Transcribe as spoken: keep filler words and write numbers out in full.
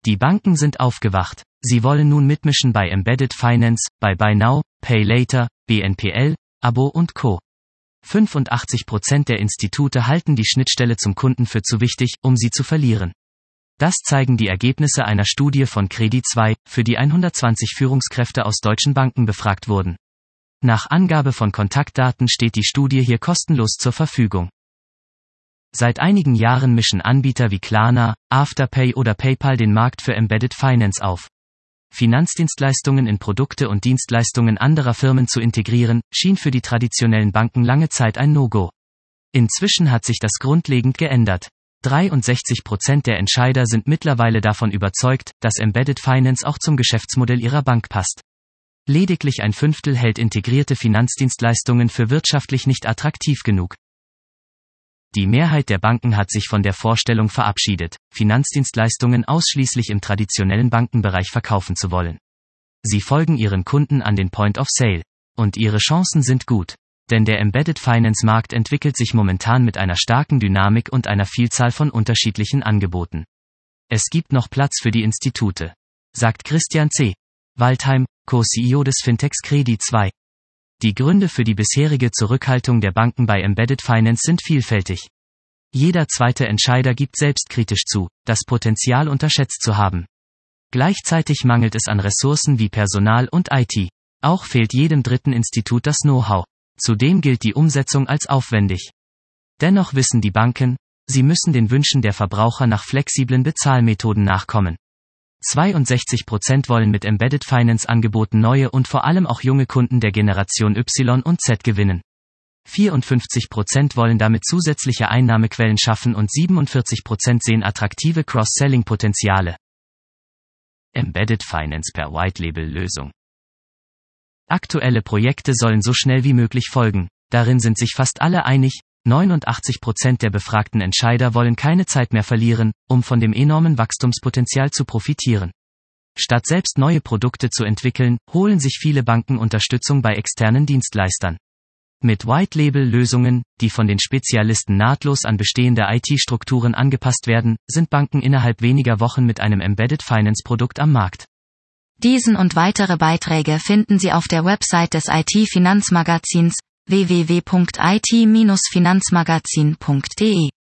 Die Banken sind aufgewacht. Sie wollen nun mitmischen bei Embedded Finance, bei Buy Now, Pay Later, B N P L, Abo und Co. fünfundachtzig Prozent der Institute halten die Schnittstelle zum Kunden für zu wichtig, um sie zu verlieren. Das zeigen die Ergebnisse einer Studie von Credit zwei, für die hundertzwanzig Führungskräfte aus deutschen Banken befragt wurden. Nach Angabe von Kontaktdaten steht die Studie hier kostenlos zur Verfügung. Seit einigen Jahren mischen Anbieter wie Klarna, Afterpay oder PayPal den Markt für Embedded Finance auf. Finanzdienstleistungen in Produkte und Dienstleistungen anderer Firmen zu integrieren, schien für die traditionellen Banken lange Zeit ein No-Go. Inzwischen hat sich das grundlegend geändert. dreiundsechzig Prozent der Entscheider sind mittlerweile davon überzeugt, dass Embedded Finance auch zum Geschäftsmodell ihrer Bank passt. Lediglich ein Fünftel hält integrierte Finanzdienstleistungen für wirtschaftlich nicht attraktiv genug. Die Mehrheit der Banken hat sich von der Vorstellung verabschiedet, Finanzdienstleistungen ausschließlich im traditionellen Bankenbereich verkaufen zu wollen. Sie folgen ihren Kunden an den Point of Sale. Und ihre Chancen sind gut. Denn der Embedded Finance Markt entwickelt sich momentan mit einer starken Dynamik und einer Vielzahl von unterschiedlichen Angeboten. Es gibt noch Platz für die Institute, sagt Christian C. Waldheim, Co-C E O des Fintechs Credit zwei. Die Gründe für die bisherige Zurückhaltung der Banken bei Embedded Finance sind vielfältig. Jeder zweite Entscheider gibt selbstkritisch zu, das Potenzial unterschätzt zu haben. Gleichzeitig mangelt es an Ressourcen wie Personal und I T. Auch fehlt jedem dritten Institut das Know-how. Zudem gilt die Umsetzung als aufwendig. Dennoch wissen die Banken, sie müssen den Wünschen der Verbraucher nach flexiblen Bezahlmethoden nachkommen. zweiundsechzig Prozent wollen mit Embedded Finance Angeboten neue und vor allem auch junge Kunden der Generation Y und Z gewinnen. vierundfünfzig Prozent wollen damit zusätzliche Einnahmequellen schaffen und siebenundvierzig Prozent sehen attraktive Cross-Selling-Potenziale. Embedded Finance per White-Label-Lösung. Aktuelle Projekte sollen so schnell wie möglich folgen, darin sind sich fast alle einig, neunundachtzig Prozent der befragten Entscheider wollen keine Zeit mehr verlieren, um von dem enormen Wachstumspotenzial zu profitieren. Statt selbst neue Produkte zu entwickeln, holen sich viele Banken Unterstützung bei externen Dienstleistern. Mit White-Label-Lösungen, die von den Spezialisten nahtlos an bestehende I T-Strukturen angepasst werden, sind Banken innerhalb weniger Wochen mit einem Embedded Finance-Produkt am Markt. Diesen und weitere Beiträge finden Sie auf der Website des I T-Finanzmagazins w w w punkt i t Bindestrich finanzmagazin punkt d e.